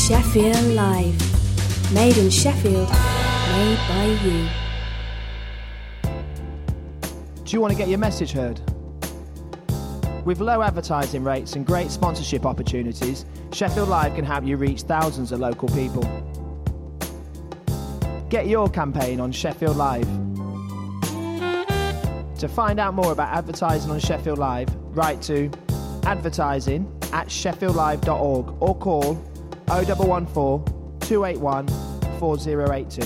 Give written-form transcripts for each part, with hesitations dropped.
Sheffield Live. Made in Sheffield, made by you. Do you want to get your message heard? With low advertising rates and great sponsorship opportunities, Sheffield Live can help you reach thousands of local people. Get your campaign on Sheffield Live. To find out more about advertising on Sheffield Live, write to advertising@sheffieldlive.org or call 0114 281 4082.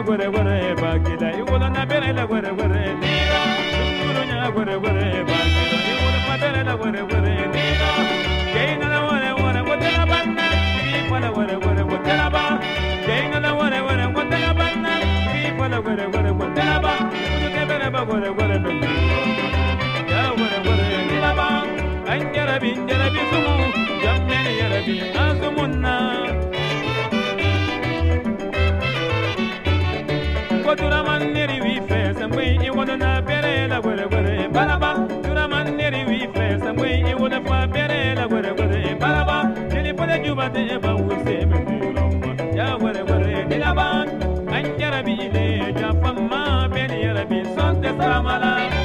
wore wore bagida iwola na bere la wore wore dira dungurunya wore wore bagida iwola na bere la wore wore dira keina la wore wore wotela banna ipa la wore wore wotela ba keina la wore wore wotela banna ipa la wore wore wotela ba kunye bere ba wore wore bagida ya wore wore dira ba anjara bi sumu jammeni yara bi azumunna Duraman neri we face and we it would not better la where Balaba Duraman neri we face and we it would have better la where Balaba Jenny for the Juba de Eba will say me Ya where Dilaban and Yarabi Japama Benny Yarabi Santa Saramala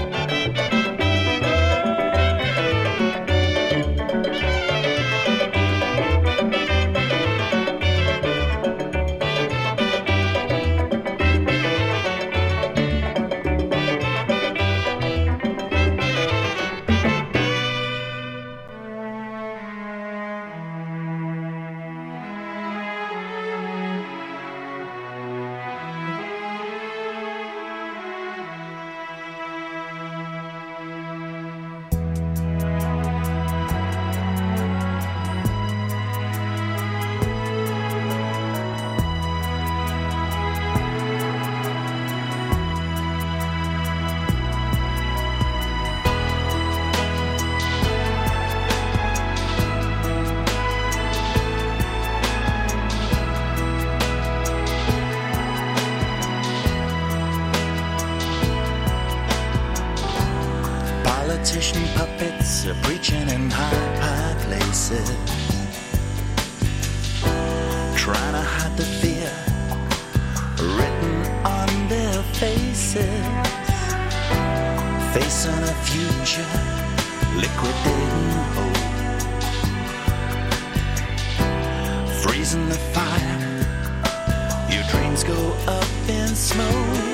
Politician puppets are preaching in high places, trying to hide the fear written on their faces, facing a future liquidating hope, freezing the fire, your dreams go up in smoke.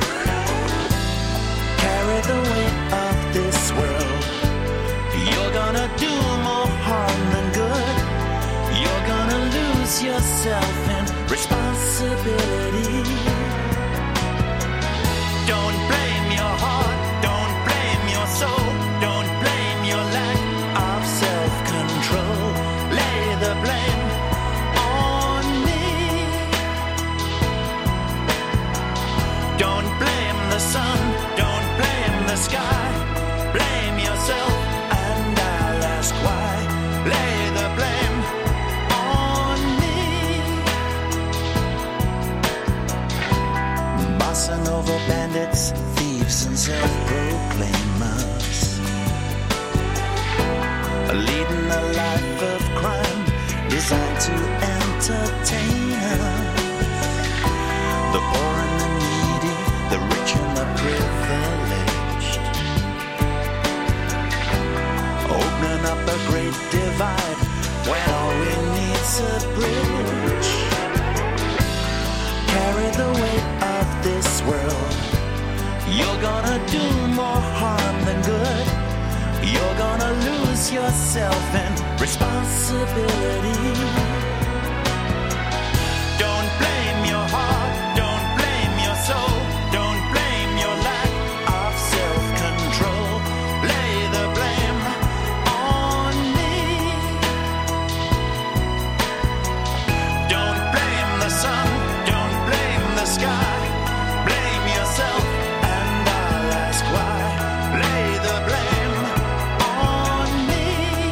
Carry the weight of this world. You're gonna do more harm than good. You're gonna lose yourself in responsibility. Don't blame your heart, don't blame your soul, don't blame your lack of self-control. Lay the blame on me. Don't blame the sun, don't blame the sky. Blame yourself and I'll ask why. Lay the blame on me. Bossa Nova bandits, thieves and self-proclaimers, leading a life of crime designed to entertain us. The poor and the needy, the rich and the privileged, opening up a great divide when all we need's a bridge. Carry the weight of this world. You're gonna do more harm than good. You're gonna lose yourself in responsibility. Don't blame your heart, don't blame your soul, don't blame your lack of self-control. Lay the blame on me. Don't blame the sun, don't blame the sky. Blame yourself and I'll ask why. Lay the blame on me.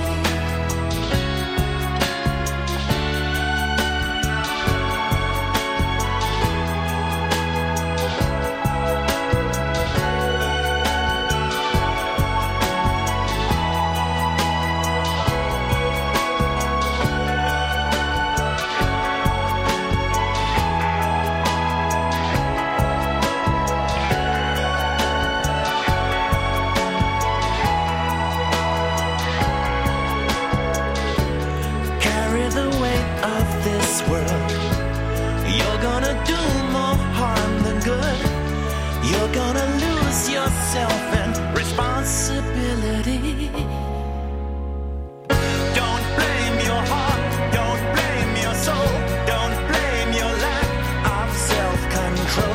Carry the weight of this world. You're gonna do more harm than good. You're gonna lose yourself in responsibility. Don't blame your heart, don't blame your soul, don't blame your lack of self-control.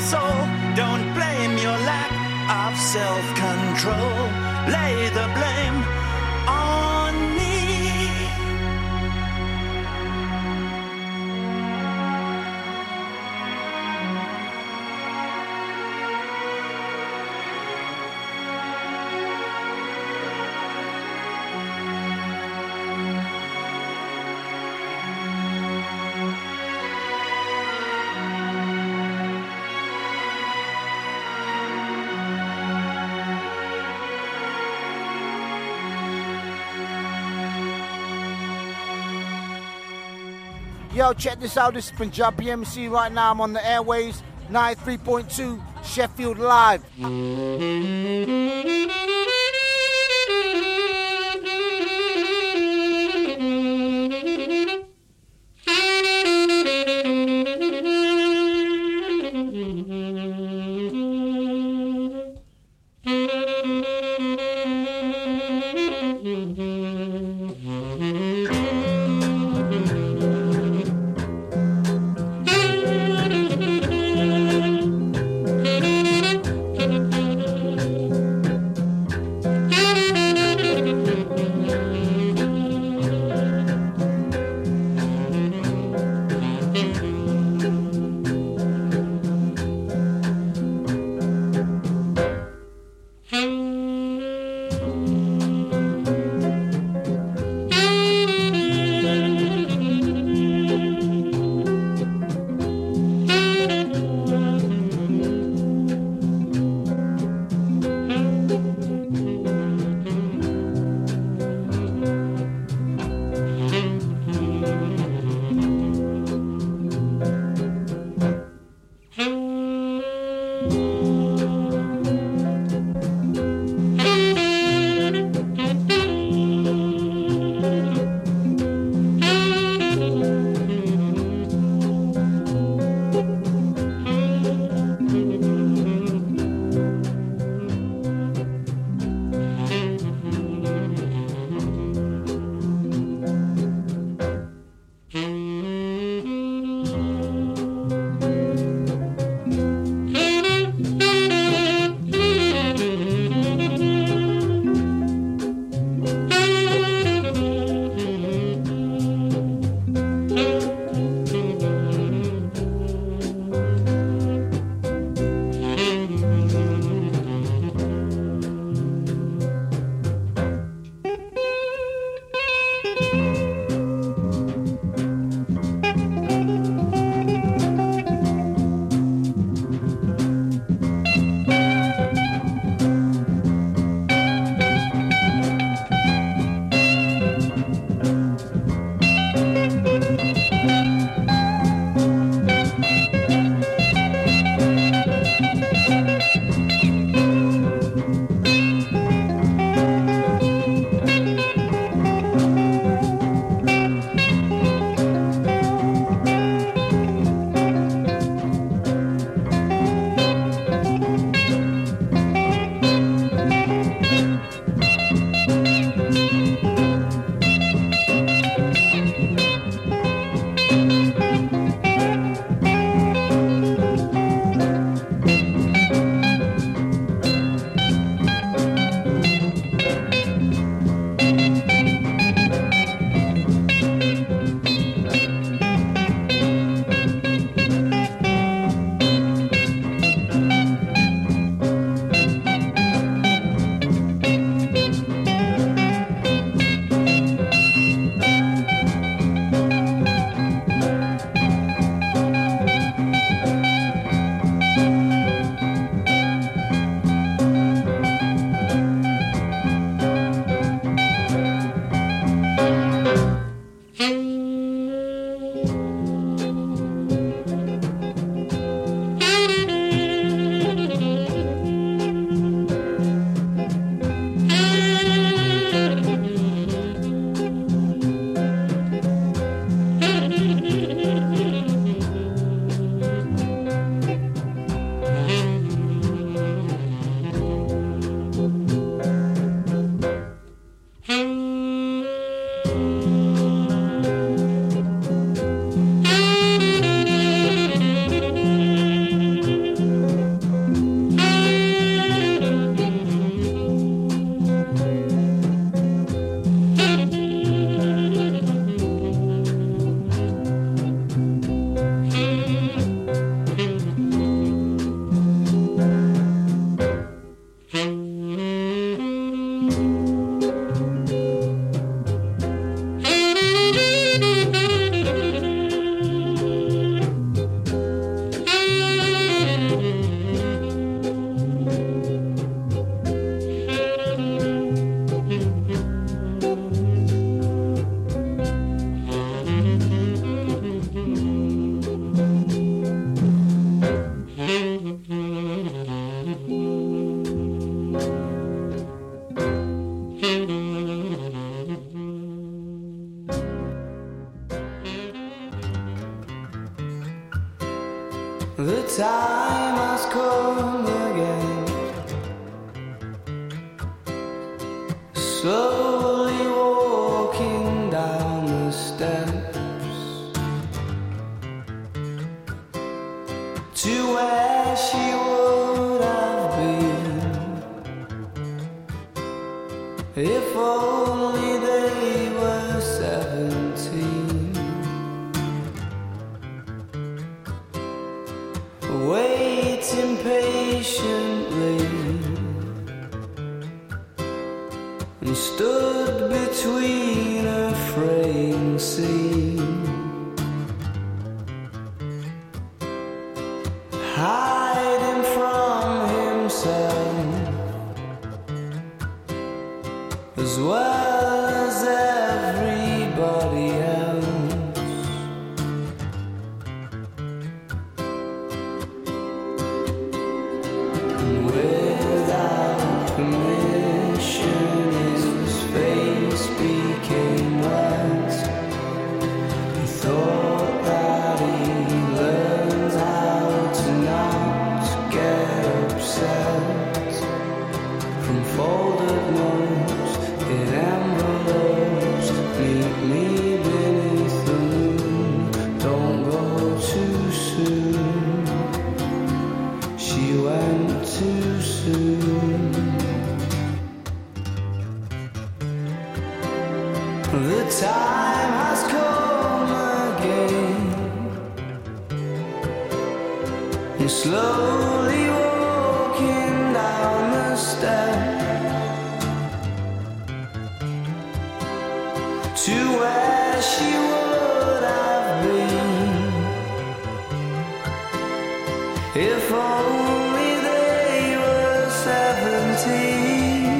soul. Don't blame your lack of self-control. Lay the blame on me. Yo, check this out. This is Punjabi MC right now. I'm on the airways, 93.2 Sheffield Live. If only they were 17, waiting patiently, and stood between a fraying scene, hiding from himself as well as everybody else. And without permission his face became wet. He thought that he learned how to not get upset from folded notes in envelopes. Meet me beneath the moon, don't go too soon. She went too soon. The time has come again, and slowly walking down the steps to where she would have been if only they were 17.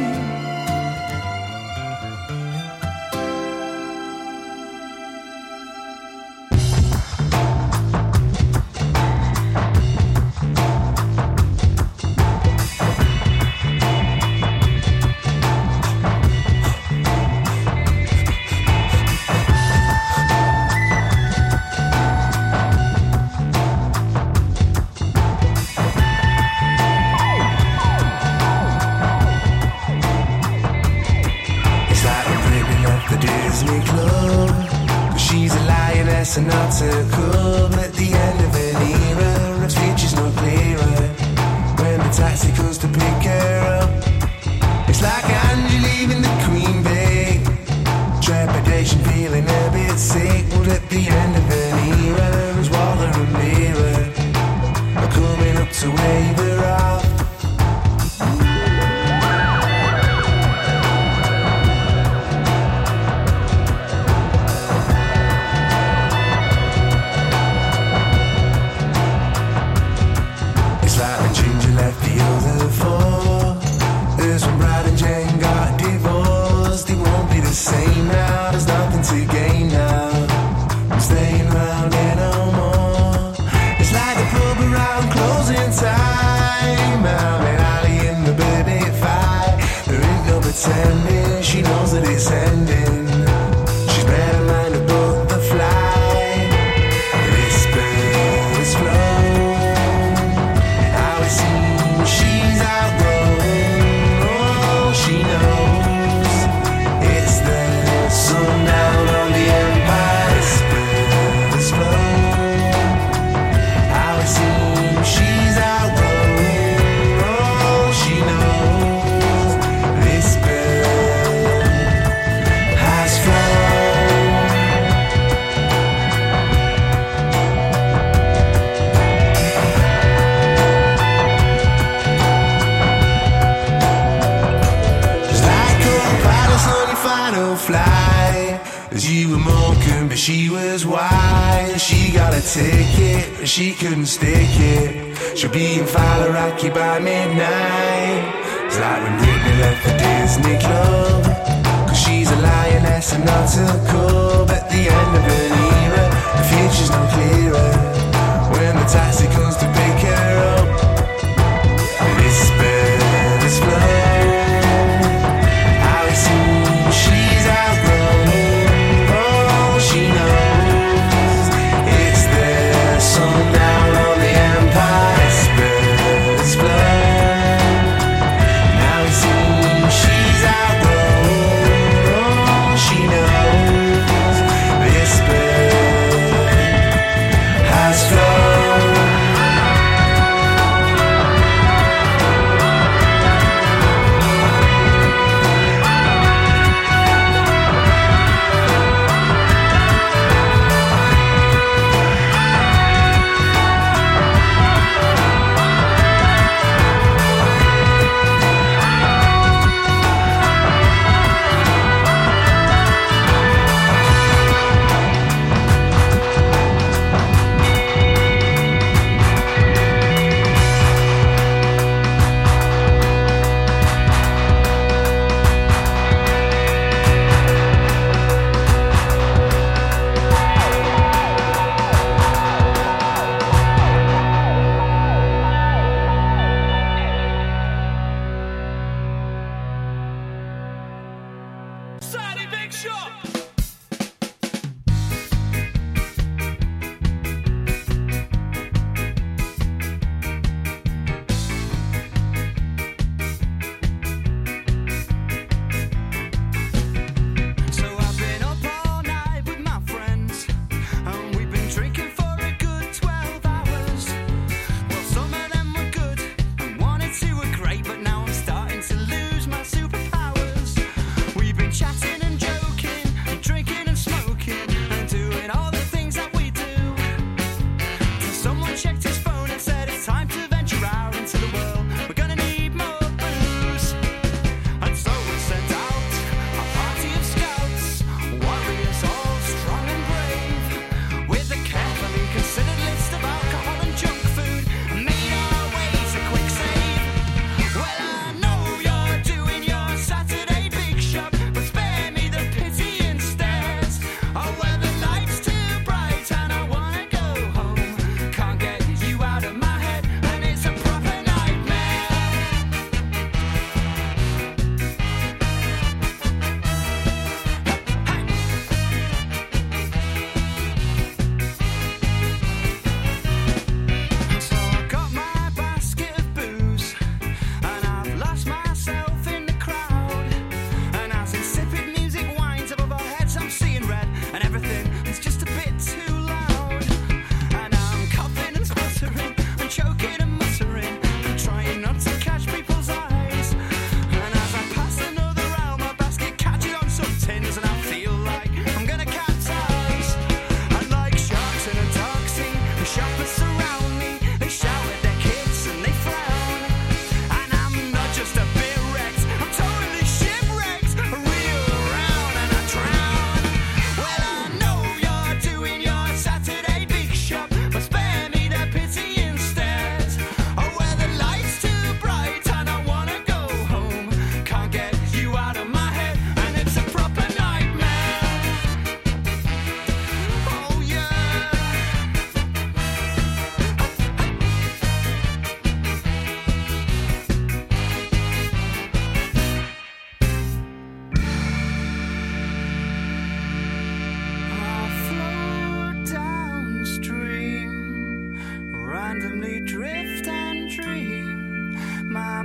And not to come at the end of an era, her future's not clearer. When the taxi comes to pick her up, it's like Angie leaving the Queen Bee. Trepidation, feeling a bit sick. Well, at the end of an era, as Walter and Mira are coming up to wave her off. Pretending she knows that it's ending. She's better mind above the fly. This bird is flown. How it seems she's outgrown. Oh, she knows it's the sundown on the empire. This bird is flown. How it seems she's outgrown. Oh, she knows. Fly as you were milking, but she was wise. She got a ticket, but she couldn't stick it. She'll be in Faliraki by midnight. It's like when Britney left the Disney Club, 'cause she's a lioness and not a cub. At the end of an era, the future's no clearer. When the taxi comes to pick her up, this bird is flown. How it seems she's outgrown. Oh, she knows it's the sundown on the empire. This bird is flown. Now it seems she's outgrown. Oh, she knows this bird has flown.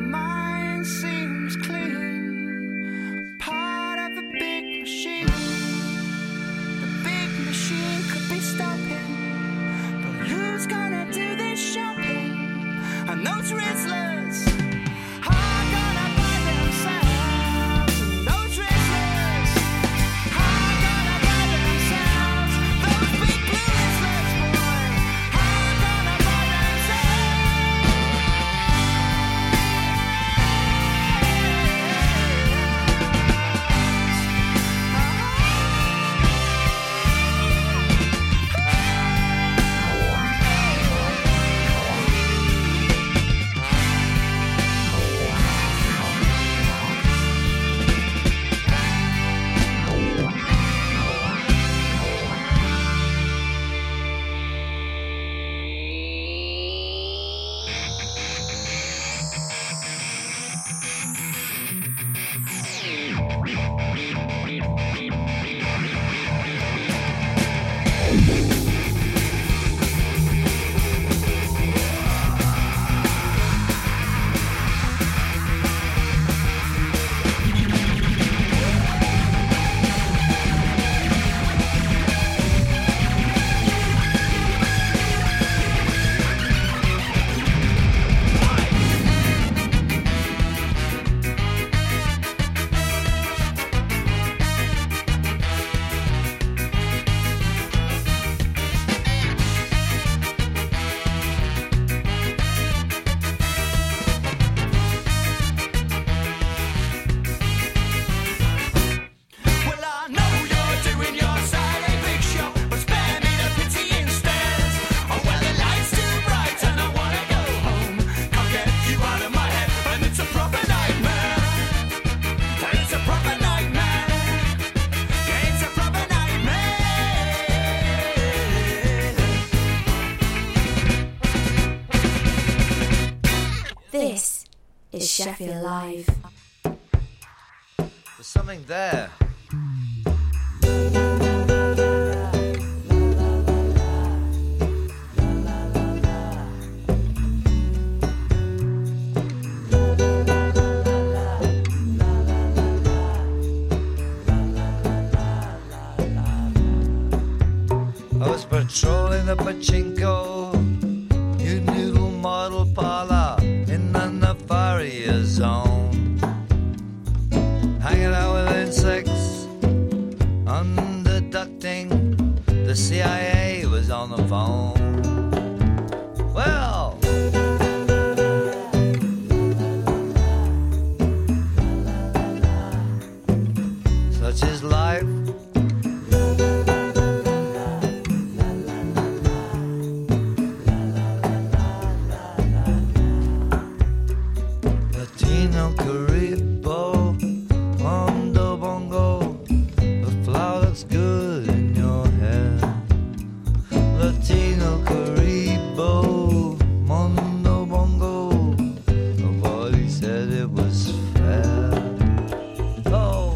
mind seems clean. Part of a big machine. The big machine could be stopping. But who's gonna do this shopping? And those Rizzlers are gonna buy themselves. And those Rizzlers are gonna buy themselves. Those big blue Rizzlers, boy, are gonna buy This is Sheffield Live. There's something there. I was patrolling the pachinko, new noodle model parlor in the Nefaria zone. Hanging out with insects, underducting. The CIA was on the phone. Well, such is life. Latino Caribo, Mondo Bongo, the flower looks good in your hair. Latino Caribo, Mondo Bongo, nobody said it was fair. Oh.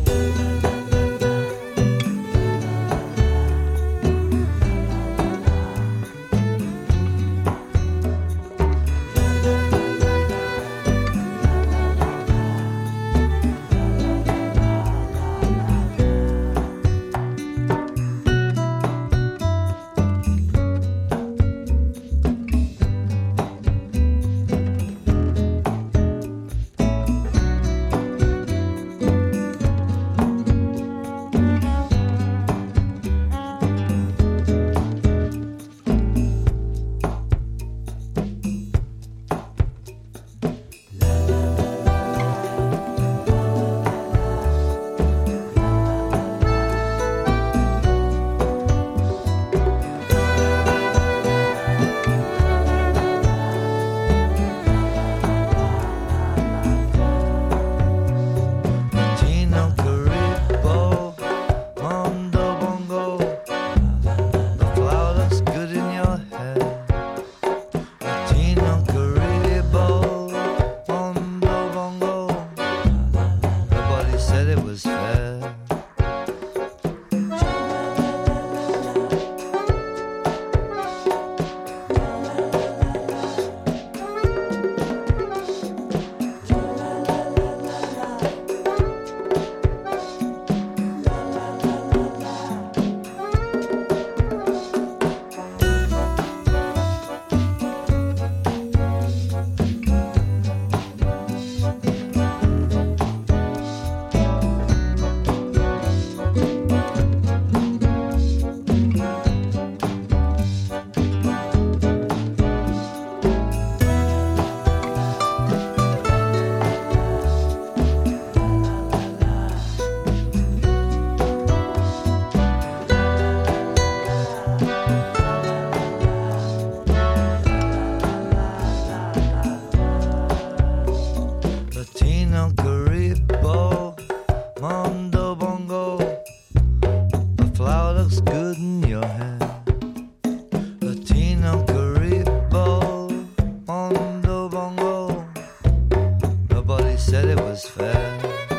They said it was fair.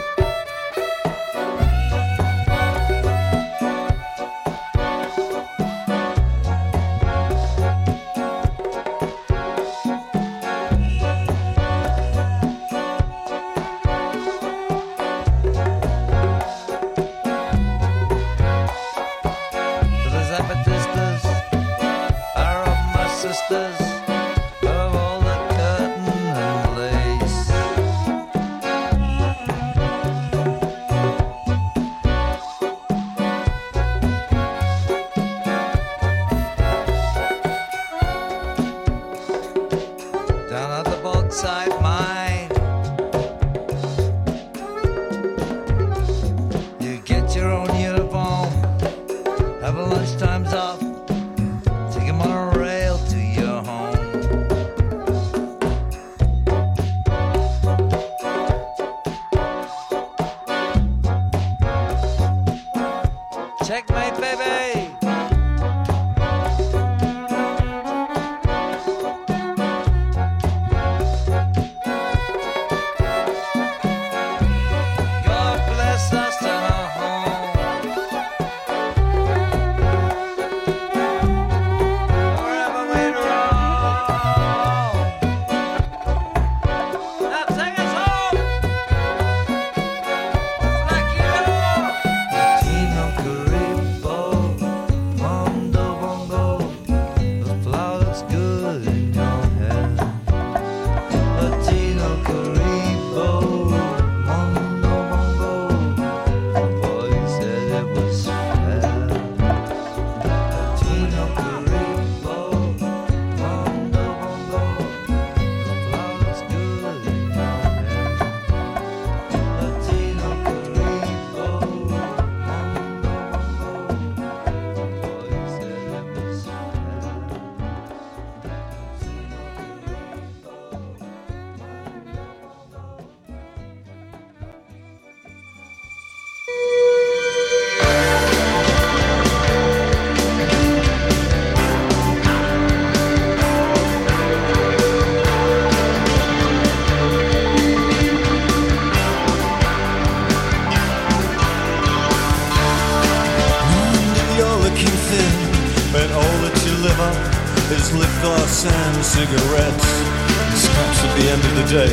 Cigarettes, scraps at the end of the day,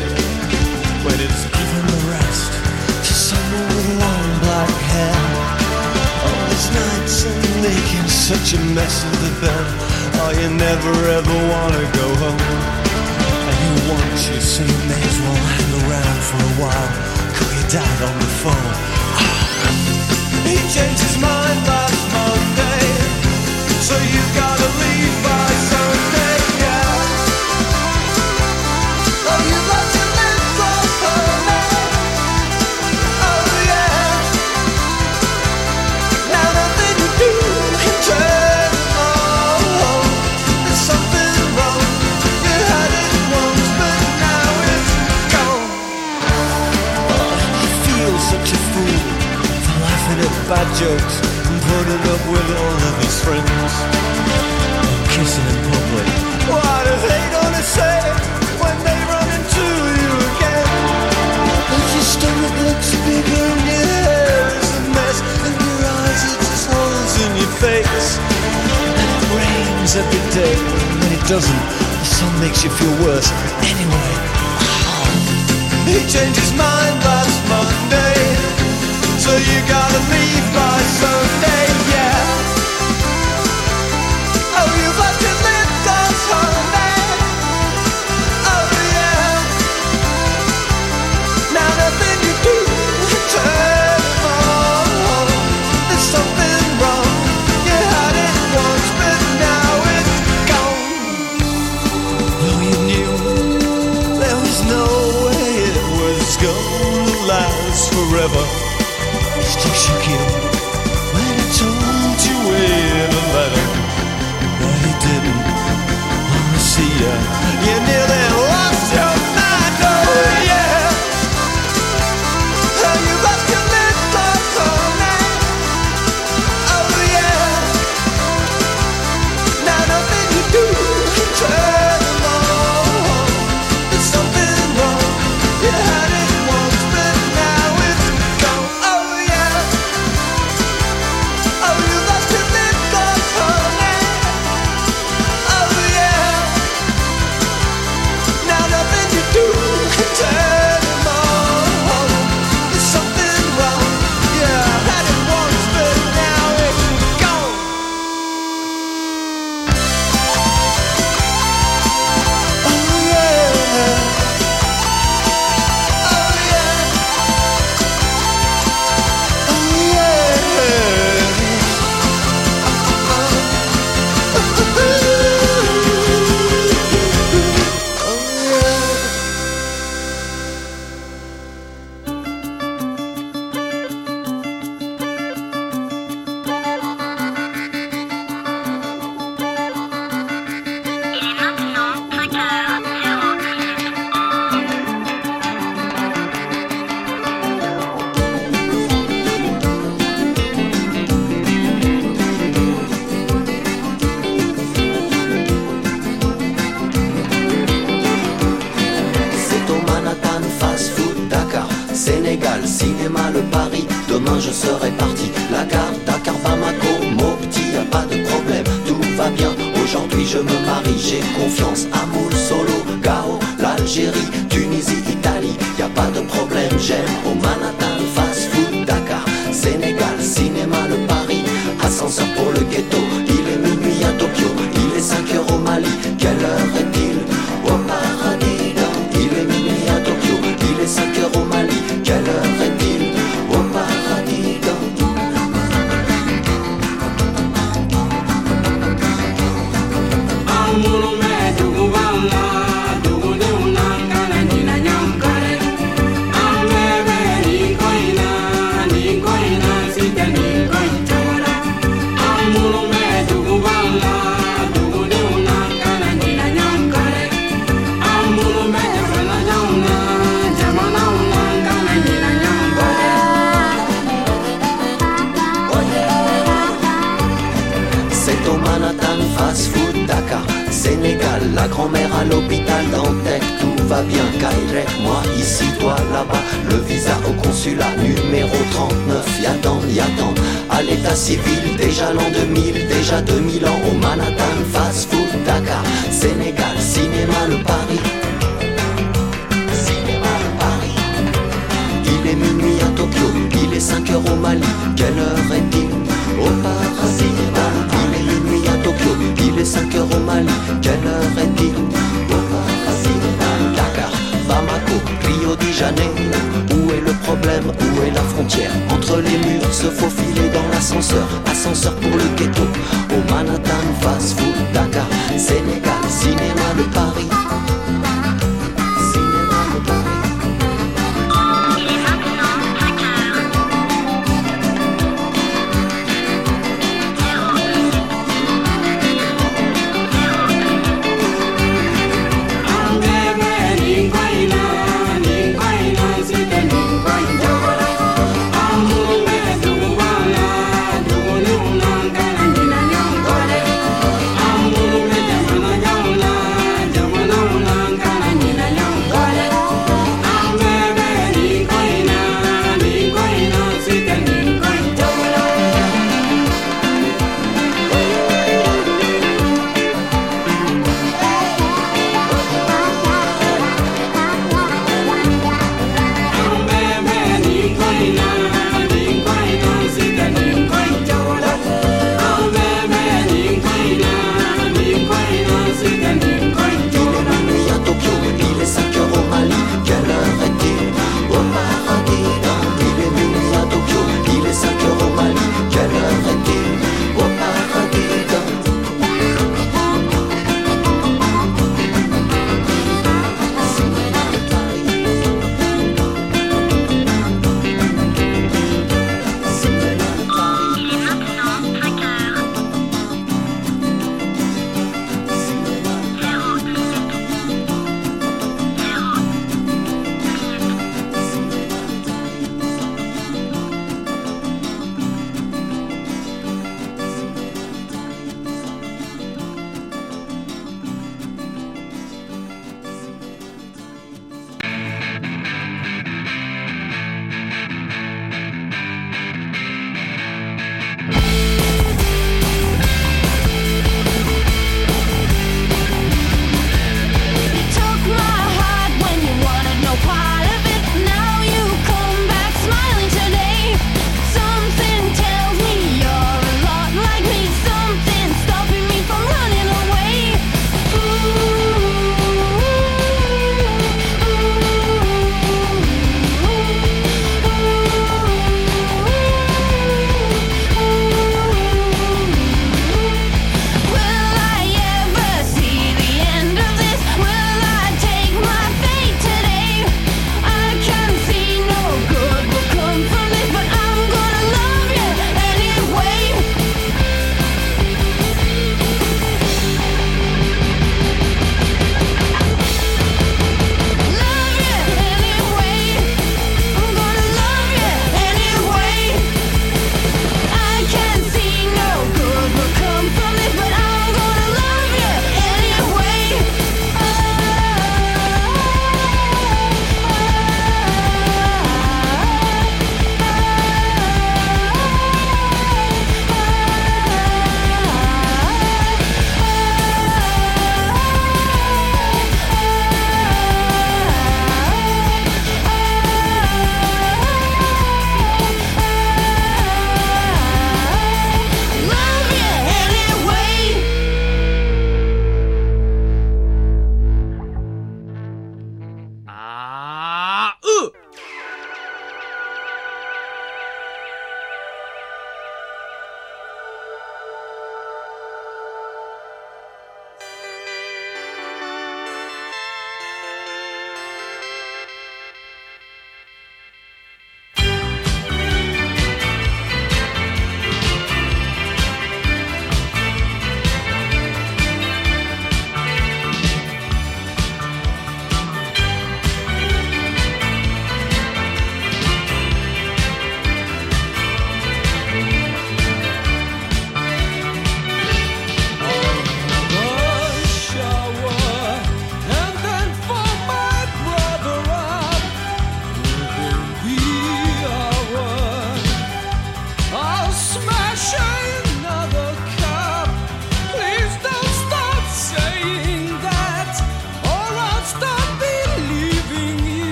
when it's given the rest to someone with long black hair. All these nights and making such a mess of the bed. Oh, you never ever wanna go home, and you want you, so you may as well hang around for a while. Call your dad on the phone. He changed his mind last Monday, so you gotta leave by Sunday. Bad jokes and putting up with all of his friends, kissing in public. What are they gonna say when they run into you again? And your stomach looks bigger and your hair is a mess, and your eyes are just holes in your face. And it rains every day, and when it doesn't, the sun makes you feel worse. Anyway, he changed his mind last Monday, so you gotta leave by Sunday, yeah. Oh, you've left your lips on Sunday. Oh, yeah. Now nothing you do turns on. There's something wrong. You had it once, but now it's gone. Though you knew there was no way it was gonna last forever, still shook you when he told you in a letter that he didn't want to see you. You nearly lost your mind, oh yeah. How you lost your lips on Sunday, oh yeah. Now nothing you do can turn them on. There's something wrong. You had it Sénégal, cinéma, le Paris. Demain je serai parti. La gare, Dakar, Bamako, Mopti, y a pas de problème, tout va bien. Aujourd'hui je me marie, j'ai confiance. Amoul, Solo, Gao, l'Algérie, Tunisie, Italie, y a pas de problème. J'aime au Manhattan, fast food, Dakar, Sénégal, cinéma, le Paris. Ascenseur pour le ghetto, il est minuit à Tokyo, il est 5h au Mali. Quelle heure est-il? Au paradis, il est minuit à Tokyo, il est 5h au Mali. Quelle heure est-il? Au paradis. Sénégal, la grand-mère à l'hôpital Dantec, tout va bien, Kairek, moi ici, toi là-bas, le visa au consulat numéro 39, y'attend, à l'état civil, déjà l'an 2000, déjà 2000 ans, au Manhattan, fast food, Dakar, Sénégal, cinéma, le Paris, cinéma, le Paris, il est minuit à Tokyo, il est 5h au Mali, quelle heure est-il? Au Paris, cinéma, il est minuit à Tokyo, il est 5h au Mali, quelle heure est-il? Au Paris, Dakar, Bamako, Rio de Janeiro. Où est le problème? Où est la frontière? Entre les murs, se faufiler dans l'ascenseur. Ascenseur pour le ghetto. Au Manhattan, fast food, Dakar, Sénégal, cinéma, le Paris. Cinéma, le Paris.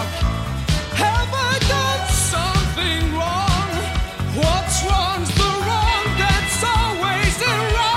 Have I done something wrong? What's wrong's the wrong that's always the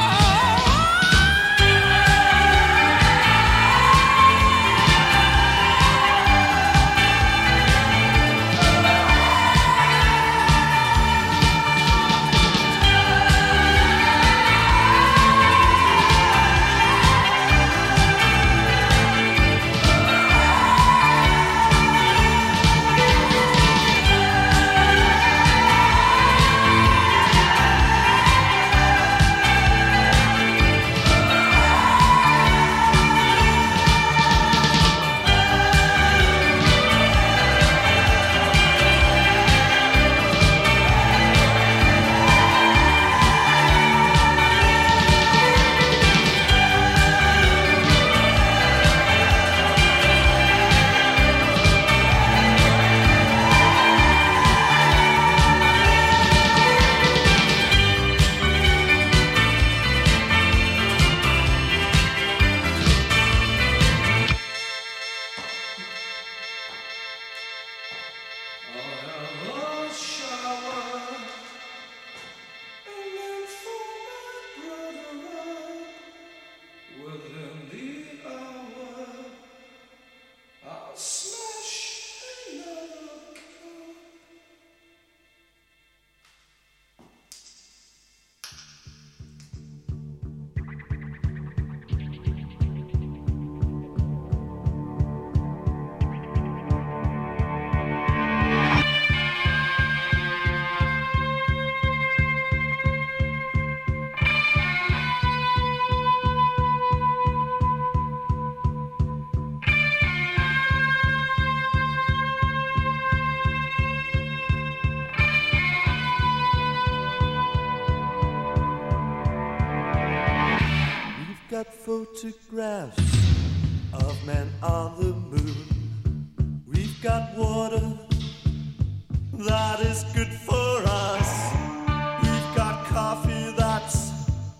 Photographs of men on the moon. We've got water that is good for us. We've got coffee that's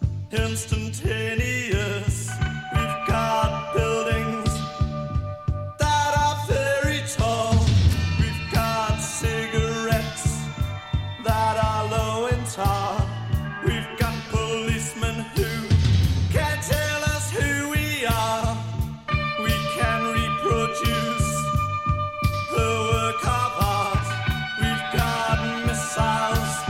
instantaneous. We've got buildings that are very tall. We've got cigarettes that are low and tall. We've got policemen who can't tell us who we are. We can reproduce the work of art. We've got missiles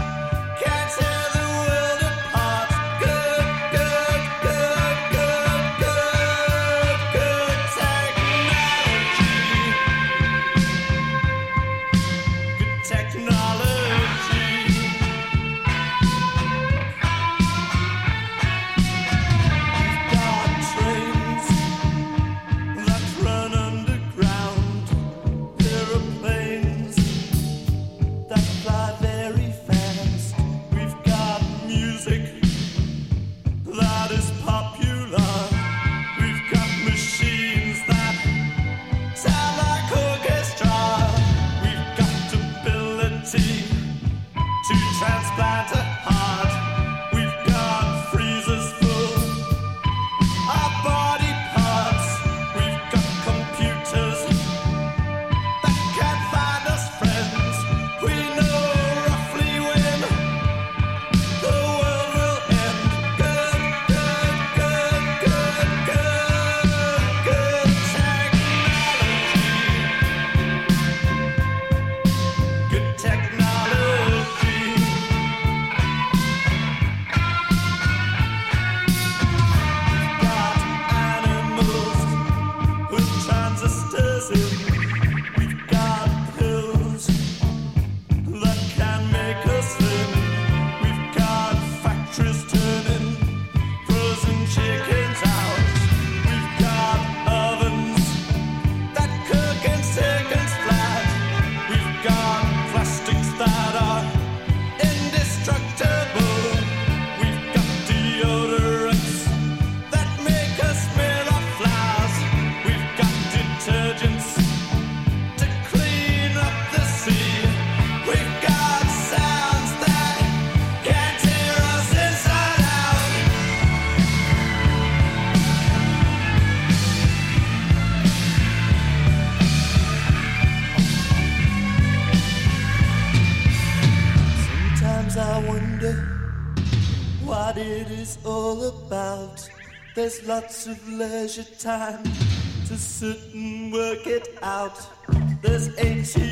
wonder what it is all about. There's lots of leisure time to sit and work it out. There's 80